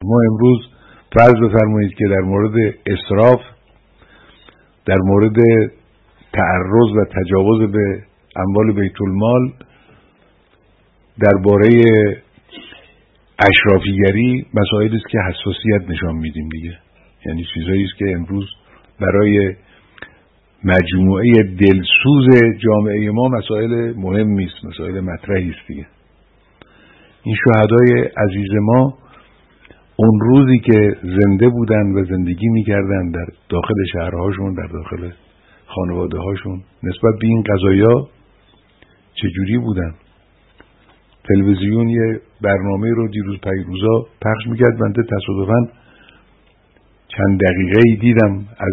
ما امروز فرض بفرمایید که در مورد اسراف، در مورد تعرض و تجاوز به اموال بیت المال، درباره اشرافیگری مسائلی است که حساسیت نشان میدیم دیگه. یعنی چیزایی است که امروز برای مجموعه دلسوز جامعه ما مسائل مهمی است، مسائل مطرحی است دیگه. این شهدای عزیز ما اون روزی که زنده بودن و زندگی میکردن در داخل شهرهاشون، در داخل خانواده هاشون، نسبت به این قضایا چجوری بودن؟ تلویزیون یه برنامه رو دیروز پیروزا پخش میکرد، بنده تصادفاً چند دقیقه‌ای دیدم از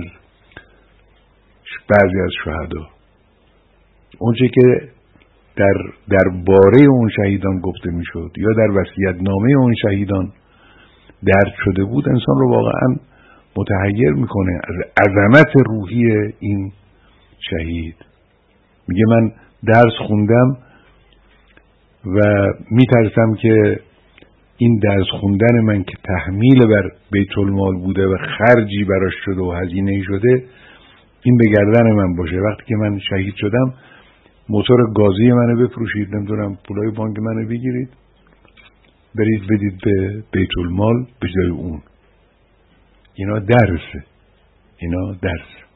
بعضی از شهدا. اونچه که در باره اون شهیدان گفته میشد یا در وصیت‌نامه اون شهیدان درج شده بود، انسان رو واقعا متحیر میکنه از عظمت روحی این شهید. میگه من درس خوندم و میترسم که این درس خوندن من که تحمیل بر بیت المال بوده و خرجی براش شده و هزینه‌ای شده، این به گردن من باشه. وقتی که من شهید شدم موتور گازی منو بفروشید، نمیدونم پولای بانک منو بگیرید، برید بدید به بیت المال به جای اون. اینا درسه.